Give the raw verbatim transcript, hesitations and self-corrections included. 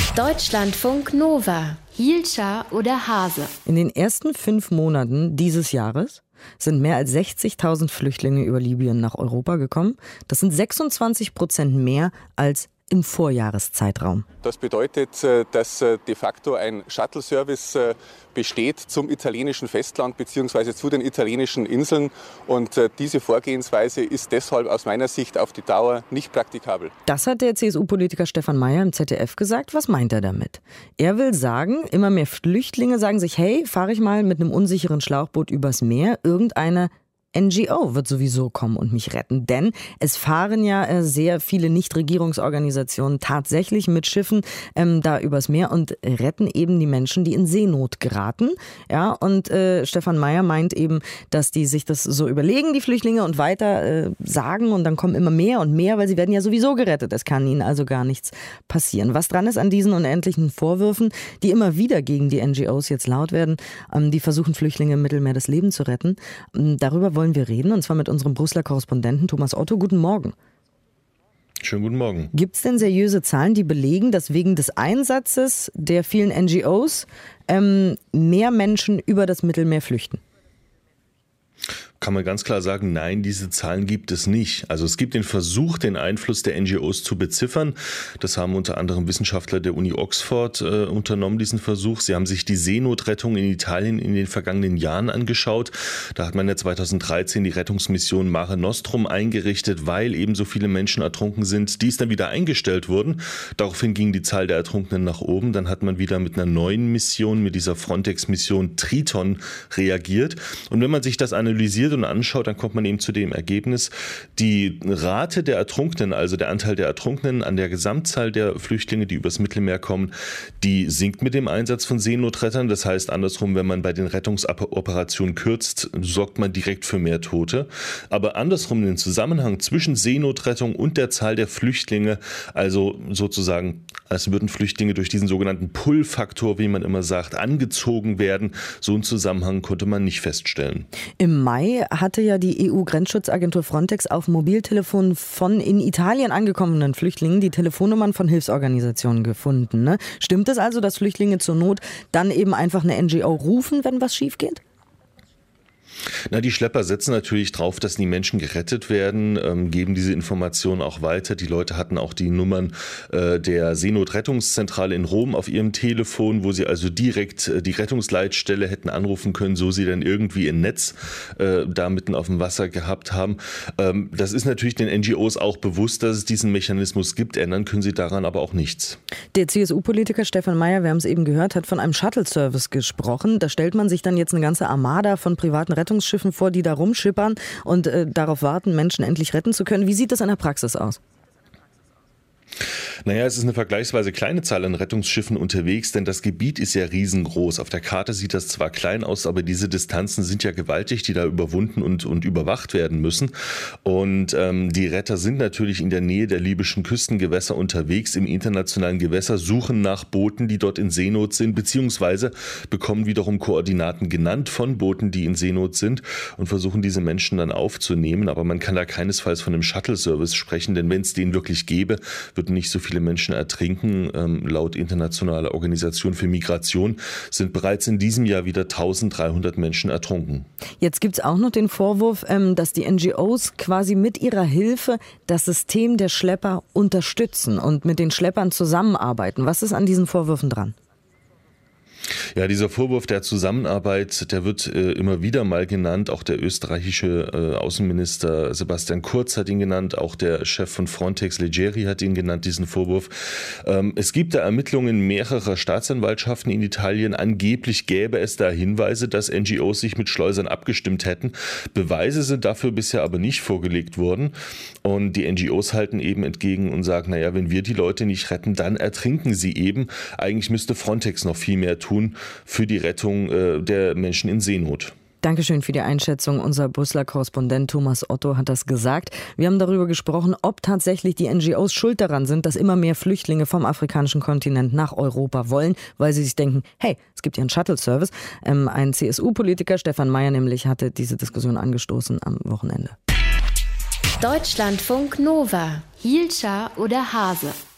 Deutschlandfunk Nova. Hielscher oder Hase? In den ersten fünf Monaten dieses Jahres sind mehr als sechzigtausend Flüchtlinge über Libyen nach Europa gekommen. Das sind sechsundzwanzig Prozent mehr als im Vorjahreszeitraum. Das bedeutet, dass de facto ein Shuttle-Service besteht zum italienischen Festland bzw. zu den italienischen Inseln. Und diese Vorgehensweise ist deshalb aus meiner Sicht auf die Dauer nicht praktikabel. Das hat der C S U-Politiker Stefan Mayer im Z D F gesagt. Was meint er damit? Er will sagen, immer mehr Flüchtlinge sagen sich, hey, fahre ich mal mit einem unsicheren Schlauchboot übers Meer, irgendeine N G O wird sowieso kommen und mich retten, denn es fahren ja äh, sehr viele Nichtregierungsorganisationen tatsächlich mit Schiffen ähm, da übers Meer und retten eben die Menschen, die in Seenot geraten. Ja, und äh, Stefan Mayer meint eben, dass die sich das so überlegen, die Flüchtlinge, und weiter äh, sagen, und dann kommen immer mehr und mehr, weil sie werden ja sowieso gerettet. Es kann ihnen also gar nichts passieren. Was dran ist an diesen unendlichen Vorwürfen, die immer wieder gegen die N G Os jetzt laut werden, ähm, die versuchen, Flüchtlinge im Mittelmeer das Leben zu retten, ähm, darüber wollen wir reden, und zwar mit unserem Brüsseler Korrespondenten Thomas Otto. Guten Morgen. Schönen guten Morgen. Gibt es denn seriöse Zahlen, die belegen, dass wegen des Einsatzes der vielen N G Os ähm, mehr Menschen über das Mittelmeer flüchten? Kann man ganz klar sagen, nein, diese Zahlen gibt es nicht. Also es gibt den Versuch, den Einfluss der N G Os zu beziffern. Das haben unter anderem Wissenschaftler der Uni Oxford äh, unternommen, diesen Versuch. Sie haben sich die Seenotrettung in Italien in den vergangenen Jahren angeschaut. Da hat man ja zweitausenddreizehn die Rettungsmission Mare Nostrum eingerichtet, weil eben so viele Menschen ertrunken sind. Die ist dann wieder eingestellt worden. Daraufhin ging die Zahl der Ertrunkenen nach oben. Dann hat man wieder mit einer neuen Mission, mit dieser Frontex-Mission Triton reagiert. Und wenn man sich das analysiert und anschaut, dann kommt man eben zu dem Ergebnis, die Rate der Ertrunkenen, also der Anteil der Ertrunkenen an der Gesamtzahl der Flüchtlinge, die übers Mittelmeer kommen, die sinkt mit dem Einsatz von Seenotrettern. Das heißt andersrum, wenn man bei den Rettungsoperationen kürzt, sorgt man direkt für mehr Tote. Aber andersrum den Zusammenhang zwischen Seenotrettung und der Zahl der Flüchtlinge, also sozusagen, als würden Flüchtlinge durch diesen sogenannten Pull-Faktor, wie man immer sagt, angezogen werden, so einen Zusammenhang konnte man nicht feststellen. Im Mai hatte ja die E U-Grenzschutzagentur Frontex auf Mobiltelefonen von in Italien angekommenen Flüchtlingen die Telefonnummern von Hilfsorganisationen gefunden. Ne? Stimmt es also, dass Flüchtlinge zur Not dann eben einfach eine N G O rufen, wenn was schief geht? Na, die Schlepper setzen natürlich drauf, dass die Menschen gerettet werden, ähm, geben diese Informationen auch weiter. Die Leute hatten auch die Nummern äh, der Seenotrettungszentrale in Rom auf ihrem Telefon, wo sie also direkt äh, die Rettungsleitstelle hätten anrufen können, so sie dann irgendwie ein Netz äh, da mitten auf dem Wasser gehabt haben. Ähm, das ist natürlich den N G Os auch bewusst, dass es diesen Mechanismus gibt. Ändern können sie daran aber auch nichts. Der C S U-Politiker Stefan Mayer, wir haben es eben gehört, hat von einem Shuttle-Service gesprochen. Da stellt man sich dann jetzt eine ganze Armada von privaten Rettungsschiffen vor, die da rumschippern und äh, darauf warten, Menschen endlich retten zu können. Wie sieht das in der Praxis aus? Naja, es ist eine vergleichsweise kleine Zahl an Rettungsschiffen unterwegs, denn das Gebiet ist ja riesengroß. Auf der Karte sieht das zwar klein aus, aber diese Distanzen sind ja gewaltig, die da überwunden und, und überwacht werden müssen. Und ähm, die Retter sind natürlich in der Nähe der libyschen Küstengewässer unterwegs, im internationalen Gewässer, suchen nach Booten, die dort in Seenot sind, beziehungsweise bekommen wiederum Koordinaten genannt von Booten, die in Seenot sind, und versuchen diese Menschen dann aufzunehmen. Aber man kann da keinesfalls von einem Shuttle-Service sprechen, denn wenn es den wirklich gäbe, würden nicht so viele Menschen ertrinken. Ähm, laut Internationaler Organisation für Migration sind bereits in diesem Jahr wieder eintausenddreihundert Menschen ertrunken. Jetzt gibt es auch noch den Vorwurf, ähm, dass die N G Os quasi mit ihrer Hilfe das System der Schlepper unterstützen und mit den Schleppern zusammenarbeiten. Was ist an diesen Vorwürfen dran? Ja, dieser Vorwurf der Zusammenarbeit, der wird äh, immer wieder mal genannt. Auch der österreichische äh, Außenminister Sebastian Kurz hat ihn genannt. Auch der Chef von Frontex, Leggeri, hat ihn genannt, diesen Vorwurf. Ähm, es gibt da Ermittlungen mehrerer Staatsanwaltschaften in Italien. Angeblich gäbe es da Hinweise, dass N G Os sich mit Schleusern abgestimmt hätten. Beweise sind dafür bisher aber nicht vorgelegt worden. Und die N G Os halten eben entgegen und sagen, naja, wenn wir die Leute nicht retten, dann ertrinken sie eben. Eigentlich müsste Frontex noch viel mehr tun für die Rettung äh, der Menschen in Seenot. Dankeschön für die Einschätzung. Unser Brüsseler Korrespondent Thomas Otto hat das gesagt. Wir haben darüber gesprochen, ob tatsächlich die N G Os schuld daran sind, dass immer mehr Flüchtlinge vom afrikanischen Kontinent nach Europa wollen, weil sie sich denken, hey, es gibt ja einen Shuttle-Service. Ähm, ein C S U-Politiker, Stefan Mayer nämlich, hatte diese Diskussion angestoßen am Wochenende. Deutschlandfunk Nova. Hielscher oder Hase?